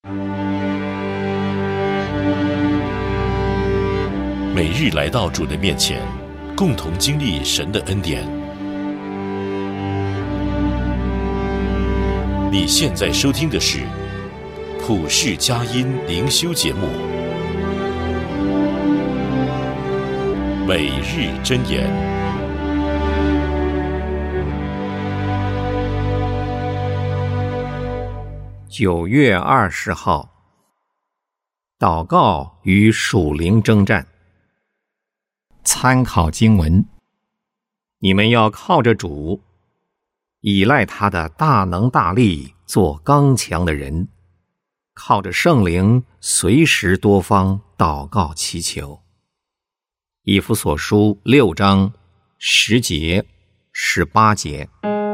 每日来到主的面前，共同经历神的恩典。你现在收听的是普世佳音灵修节目，每日箴言。 9月20号，祷告与属灵征战。参考经文：你们要靠着主，依赖他的大能大力，做刚强的人，靠着圣灵，随时多方祷告祈求。以弗所书6章10节、18节。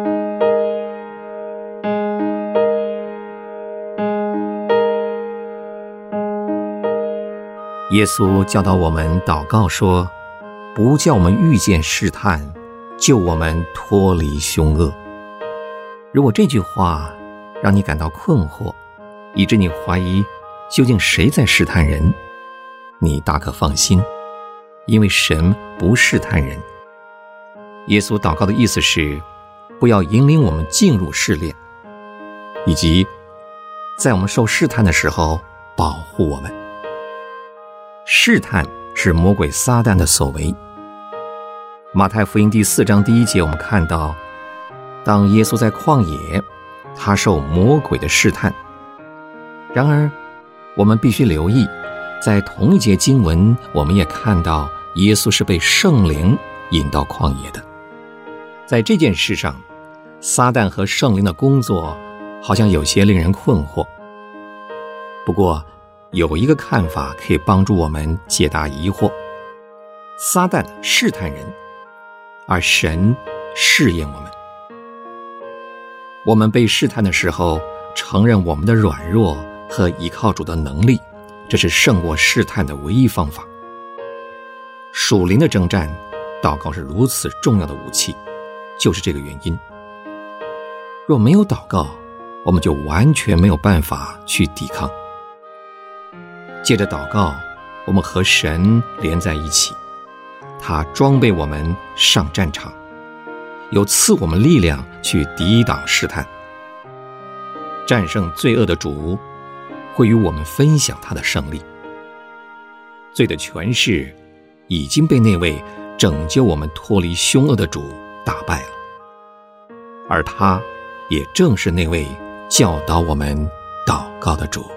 耶稣教导我们祷告说，不叫我们遇见试探，救我们脱离凶恶。如果这句话让你感到困惑，以致你怀疑究竟谁在试探人，你大可放心，因为神不试探人。耶稣祷告的意思是，不要引领我们进入试炼，以及在我们受试探的时候保护我们。试探是魔鬼撒旦的所为。马太福音第4章第1节，我们看到，当耶稣在旷野，他受魔鬼的试探。然而我们必须留意，在同一节经文，我们也看到耶稣是被圣灵引到旷野的。在这件事上，撒旦和圣灵的工作好像有些令人困惑。不过有一个看法可以帮助我们解答疑惑：撒旦试探人，而神试验我们。我们被试探的时候，承认我们的软弱和依靠主的能力，这是胜过试探的唯一方法。属灵的征战，祷告是如此重要的武器，就是这个原因。若没有祷告，我们就完全没有办法去抵抗。借着祷告，我们和神连在一起，他装备我们上战场，有赐我们力量去抵挡试探。战胜罪恶的主会与我们分享他的胜利。罪的权势已经被那位拯救我们脱离凶恶的主打败了，而他也正是那位教导我们祷告的主。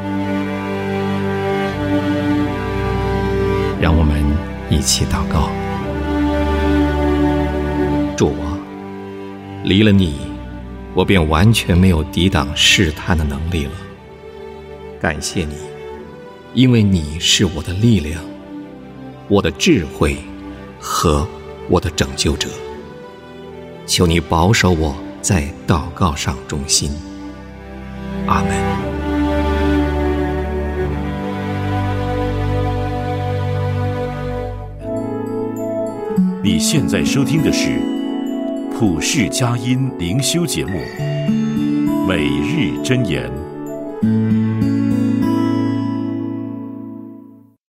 让我们一起祷告。主啊，离了你，我便完全没有抵挡试探的能力了。感谢你，因为你是我的力量，我的智慧和我的拯救者。求你保守我在祷告上忠心。阿们。 你现在收听的是普世佳音灵修节目，每日箴言。